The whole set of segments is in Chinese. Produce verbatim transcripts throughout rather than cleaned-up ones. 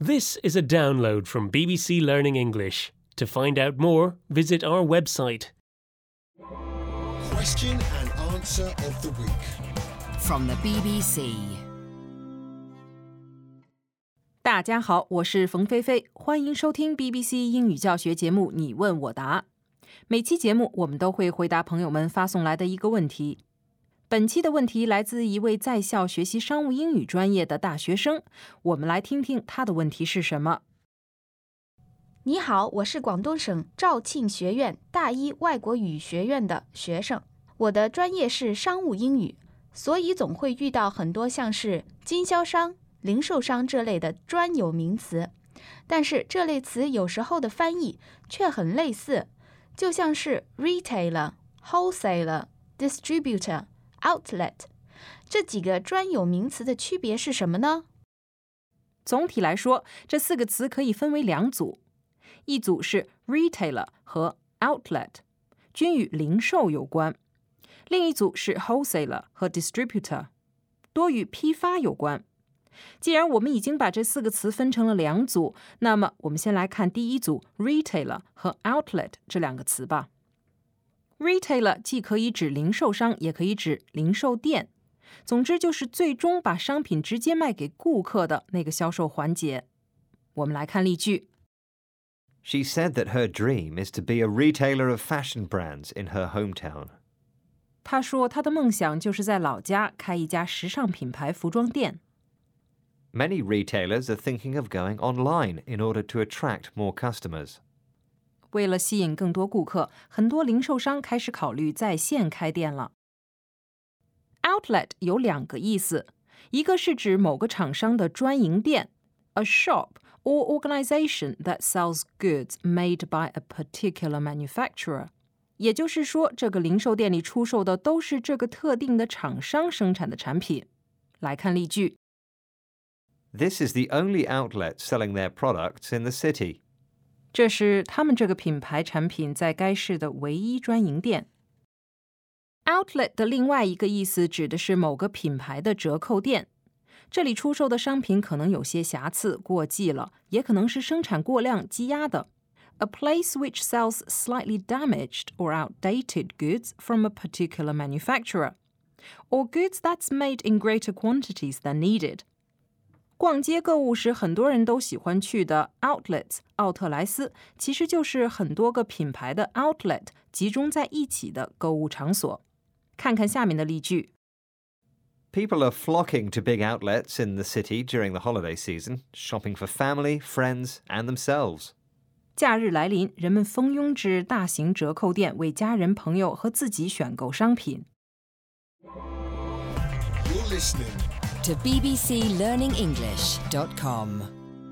This is a download from B B C Learning English. To find out more, visit our website. Question and answer of the week. From the B B C. 大家好，我是冯菲菲，欢迎收听 B B C 英语教学节目你问我答。每期节目我们都会回答朋友们发送来的一个问题。本期的问题来自一位在校学习商务英语专业的大学生，我们来听听他的问题是什么。 你好，我是广东省肇庆学院大一外国语学院的学生，我的专业是商务英语，所以总会遇到很多像是经销商、零售商这类的专有名词，但是这类词有时候的翻译却很类似，就像是 retailer、wholesaler、distributor、outlet 这几个专有名词的区别是什么呢？ 总体来说，这四个词可以分为两组，一组是 retailer 和 outlet， 均与零售有关；另一组是 wholesaler 和 distributor， 多与批发有关。既然我们已经把这四个词分成了两组，那么我们先来看第一组 retailer 和 outlet 这两个词吧。retailer 既可以指零售商，也可以指零售店，总之就是最终把商品直接卖给顾客的那个销售环节。我们来看例句。 She said that her dream is to be a retailer of fashion brands in her hometown. 她说她的梦想就是在老家开一家时尚品牌服装店。 Many retailers are thinking of going online in order to attract more customers. 为了吸引更多顾客，很多零售商开始考虑在线开店了。Outlet 有两个意思，一个是指某个厂商的专营店 ，a shop or organization that sells goods made by a particular manufacturer。也就是说，这个零售店里出售的都是这个特定的厂商生产的产品。来看例句。 This is the only outlet selling their products in the city. 这是他们这个品牌产品在该市的唯一专营店。Outlet 的另外一个意思指的是某个品牌的折扣店，这里出售的商品可能有些瑕疵、过季了，也可能是生产过量、积压的。A place which sells slightly damaged or outdated goods from a particular manufacturer, or goods that's made in greater quantities than needed. 逛街购物时很多人都喜欢去的 outlets 奥特莱斯，其实就是很多个品牌的 outlet 集中在一起的购物场所。看看下面的例句。 People are flocking to big outlets in the city during the holiday season, shopping for family, friends, and themselves. 假日来临，人们蜂拥至大型折扣店，为家人、朋友和自己选购商品。 You're listening To b b c learning english dot com.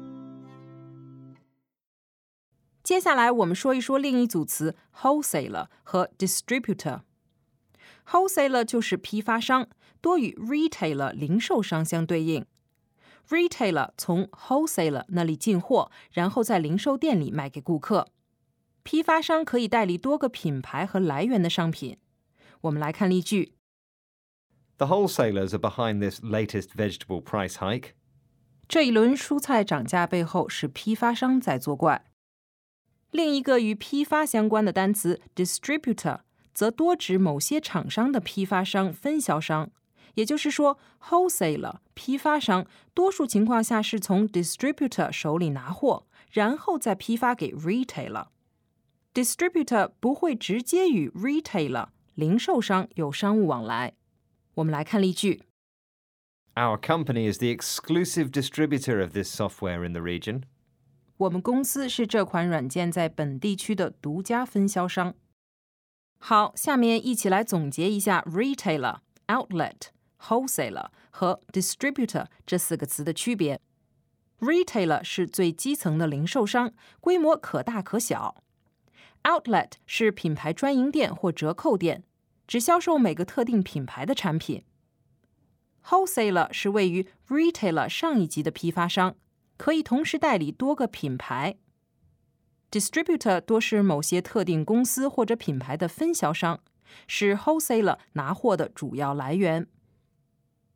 接下来我们说一说另一组词 wholesaler 和 distributor。wholesaler 就是批发商，多与 retailer 零售商相对应。retailer 从 wholesaler 那里进货，然后在零售店里卖给顾客。批发商可以代理多个品牌和来源的商品。我们来看例句。 The wholesalers are behind this latest vegetable price hike. 这一轮蔬菜涨价背后是批发商在作怪。另一个与批发相关的单词 distributor 则多指某些厂商的批发商、分销商。也就是说 wholesaler 批发商多数情况下是从 distributor 手里拿货，然后再批发给 retailer。 distributor 不会直接与 retailer 零售商有商务往来。我们来看例句。 Our company is the exclusive distributor of this software in the region. 我们公司是这款软件在本地区的独家分销商。好，下面一起来总结一下 retailer、outlet、wholesaler 和 distributor 这四个词的区别。retailer 是最基层的零售商，规模可大可小。outlet 是品牌专营店或折扣店，只销售每个特定品牌的产品。wholesaler 是位于 retailer 上一级的批发商，可以同时代理多个品牌。distributor 多是某些特定公司或者品牌的分销商，是 wholesaler 拿货的主要来源。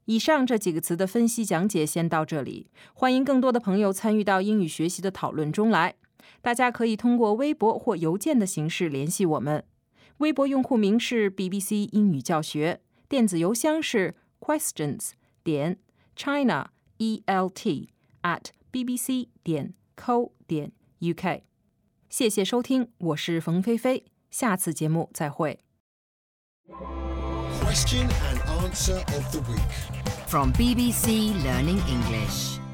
以上这几个词的分析讲解先到这里，欢迎更多的朋友参与到英语学习的讨论中来。大家可以通过微博或邮件的形式联系我们。微博用户名是 B B C 英语教学，电子邮箱是 questions 点 china e l t at b b c 点 co 点 u k。谢谢收听，我是冯菲菲，下次节目再会。 Question and answer of the week. From B B C Learning English.